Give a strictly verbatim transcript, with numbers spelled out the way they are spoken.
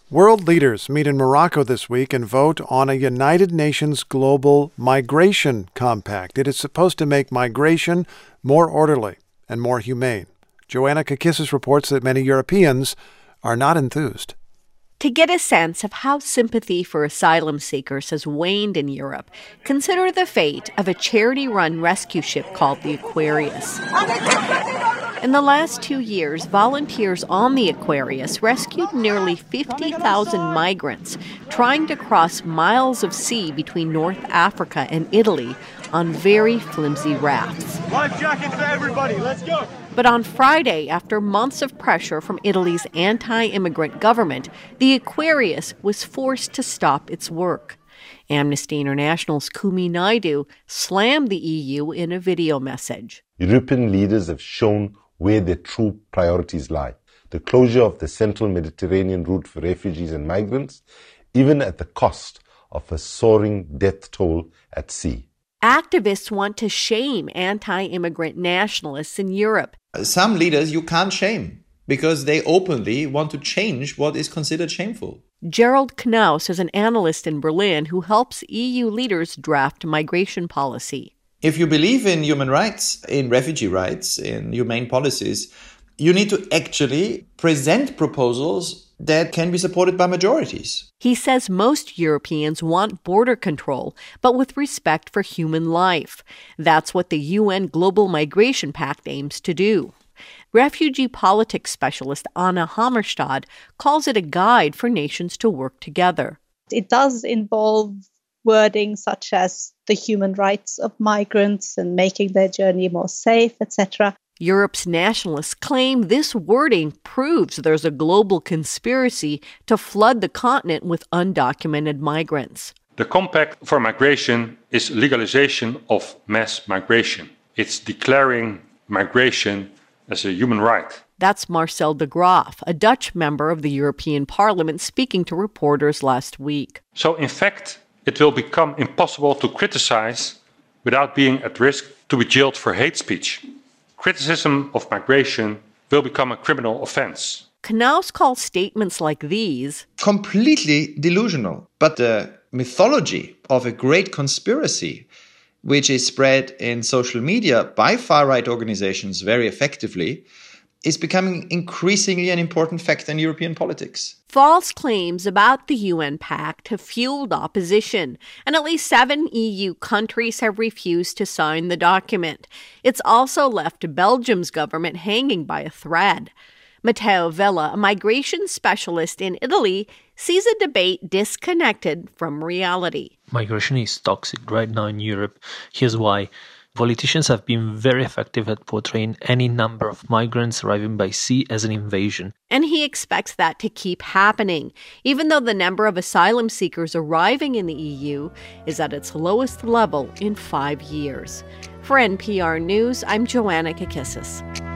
World leaders meet in Morocco this week and vote on a United Nations Global Migration Compact. It is supposed to make migration more orderly and more humane. Joanna Kakissis reports that many Europeans are not enthused. To get a sense of how sympathy for asylum seekers has waned in Europe, consider the fate of a charity-run rescue ship called the Aquarius. In the last two years, volunteers on the Aquarius rescued nearly fifty thousand migrants trying to cross miles of sea between North Africa and Italy on very flimsy rafts. Life jackets for everybody, let's go! But on Friday, after months of pressure from Italy's anti-immigrant government, the Aquarius was forced to stop its work. Amnesty International's Kumi Naidoo slammed the E U in a video message. European leaders have shown where their true priorities lie. The closure of the central Mediterranean route for refugees and migrants, even at the cost of a soaring death toll at sea. Activists want to shame anti-immigrant nationalists in Europe. Some leaders you can't shame because they openly want to change what is considered shameful. Gerald Knaus is an analyst in Berlin who helps E U leaders draft migration policy. If you believe in human rights, in refugee rights, in humane policies, you need to actually present proposals that can be supported by majorities. He says most Europeans want border control, but with respect for human life. That's what the U N Global Migration Pact aims to do. Refugee politics specialist Anna Hammerstad calls it a guide for nations to work together. It does involve wording such as the human rights of migrants and making their journey more safe, et cetera. Europe's nationalists claim this wording proves there's a global conspiracy to flood the continent with undocumented migrants. The Compact for Migration is legalization of mass migration. It's declaring migration as a human right. That's Marcel de Graaf, a Dutch member of the European Parliament, speaking to reporters last week. So, in fact, it will become impossible to criticize without being at risk to be jailed for hate speech. Criticism of migration will become a criminal offense. Knaus calls statements like these completely delusional. But the mythology of a great conspiracy, which is spread in social media by far-right organizations very effectively, is becoming increasingly an important factor in European politics. False claims about the U N Pact have fueled opposition, and at least seven E U countries have refused to sign the document. It's also left Belgium's government hanging by a thread. Matteo Vella, a migration specialist in Italy, sees a debate disconnected from reality. Migration is toxic right now in Europe. Here's why. Politicians have been very effective at portraying any number of migrants arriving by sea as an invasion. And he expects that to keep happening, even though the number of asylum seekers arriving in the E U is at its lowest level in five years. For N P R News, I'm Joanna Kakissis.